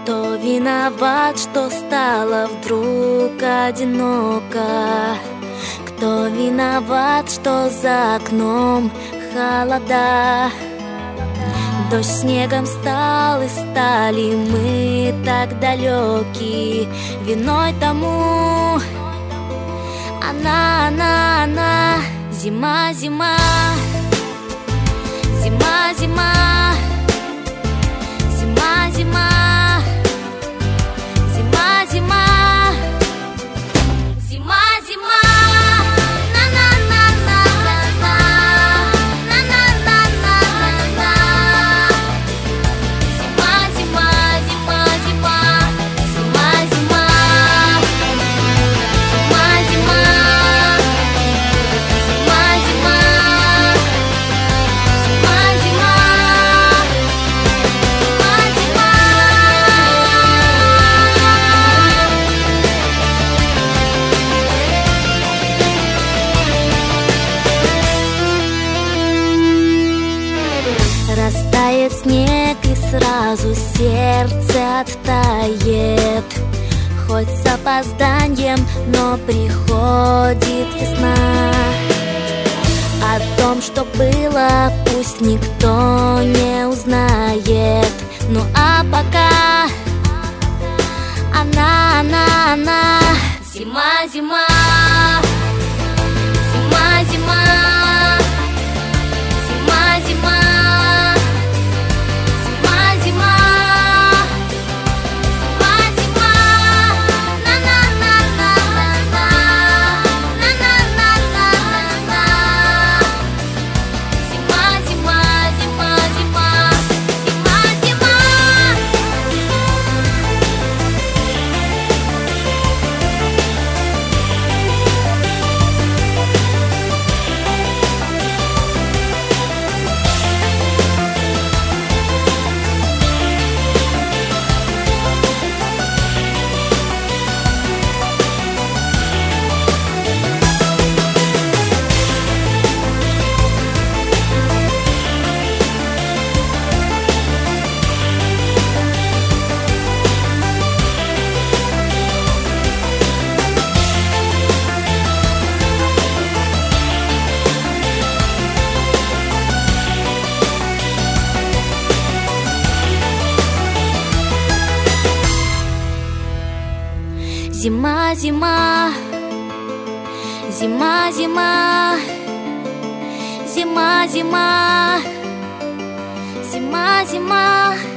Кто виноват, что стало вдруг одиноко? Кто виноват, что за окном холода? Дождь снегом стал, и стали мы так далеки. Виной тому она. Зима, зима, зима, зима, зима, зима, зима, зима, зима, зима. Растает снег, и сразу сердце оттает. Хоть с опозданием, но приходит весна. О том, что было, пусть никто не узнает. Ну а пока она. Зима, зима, зима, зима, зима, зима. Зима, зима, зима, зима, зима, зима, зима, зима.